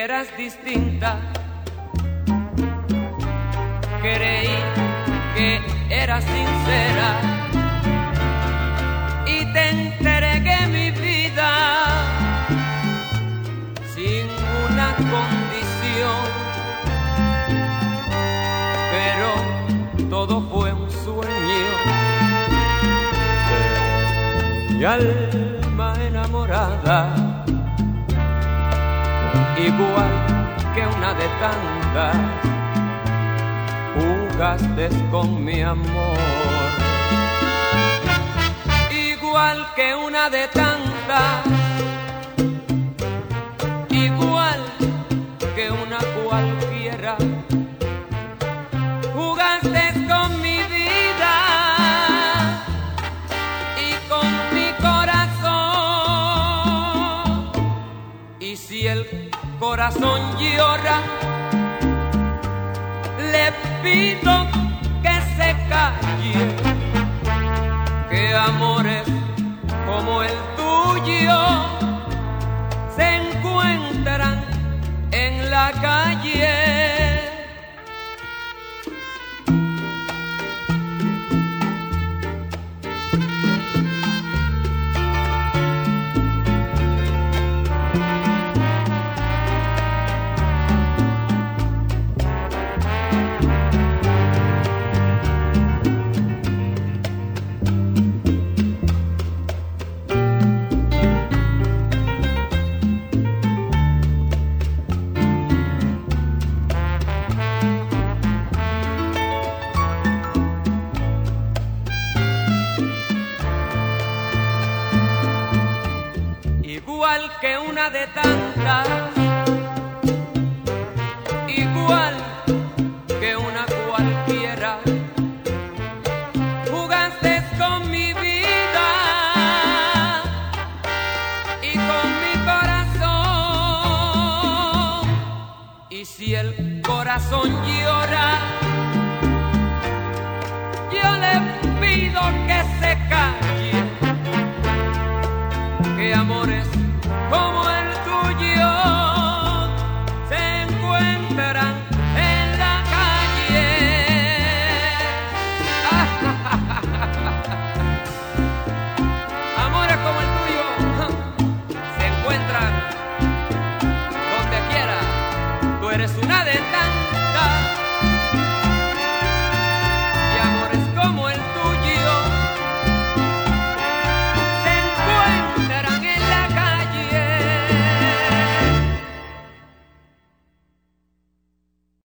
eras distinta. Creí que eras sincera y te entregué mi vida sin una condición, pero todo fue un sueño de mi alma enamorada, igual que una de tantas. Jugaste con mi amor, igual que una de tantas, igual que una cualquiera. Jugaste con mi vida y con mi corazón. Y si el corazón llora, le pido que se calle, que amores como el tuyo se encuentran en la calle. Igual que una de tantas, igual que una cualquiera. Jugaste con mi vida y con mi corazón. Y si el corazón llora, yo le pido que se calle, que amores como el tuyo se encuentran en la calle. Amores como el tuyo se encuentran donde quiera. Tú eres un